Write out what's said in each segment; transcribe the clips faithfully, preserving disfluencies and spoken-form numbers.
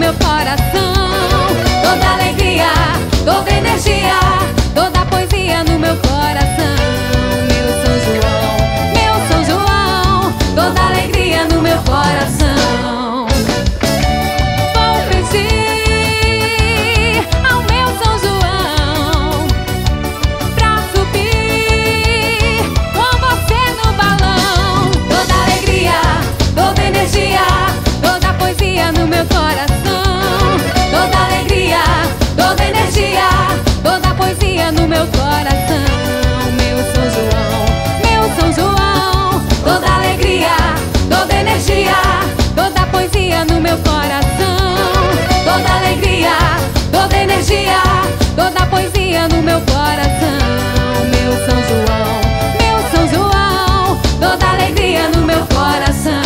meu coração. Toda alegria, toda energia, toda poesia no meu coração. Meu São João, meu São João, toda alegria no meu coração. Vou pedir ao meu São João pra subir com você no balão. Toda alegria, toda energia, toda poesia no meu coração. Toda alegria, toda energia, toda poesia no meu coração. Meu São João, meu São João, toda alegria, toda energia, toda poesia no meu coração. Toda alegria, toda energia, toda poesia no meu coração. Meu São João, meu São João, toda alegria no meu coração.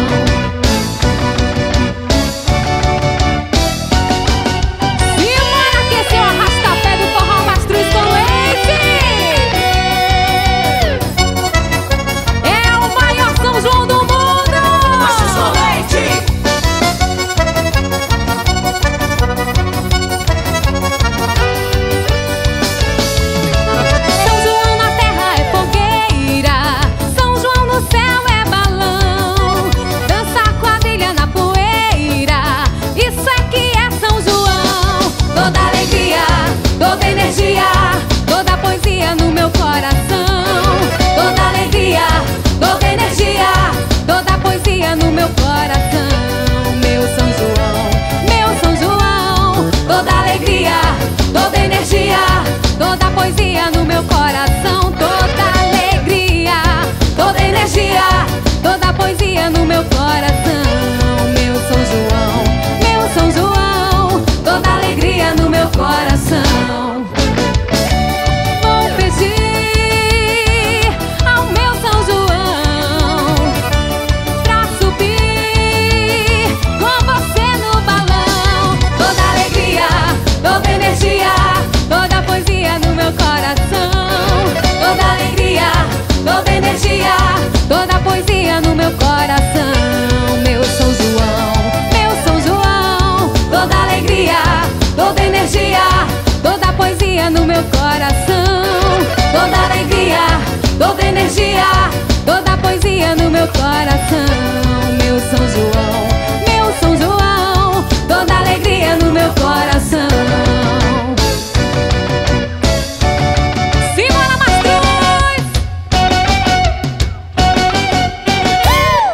No meu coração, toda alegria, toda energia, toda poesia no meu coração. Meu São João, meu São João, toda alegria, toda energia, toda poesia no meu coração. Toda alegria, toda energia, toda poesia no meu coração. Meu São João, meu São João, toda alegria no meu coração. Toda alegria, toda energia, toda poesia no meu coração. Meu São João, meu São João, toda alegria, toda energia, toda poesia no meu coração. Toda alegria, toda energia, toda poesia no meu coração.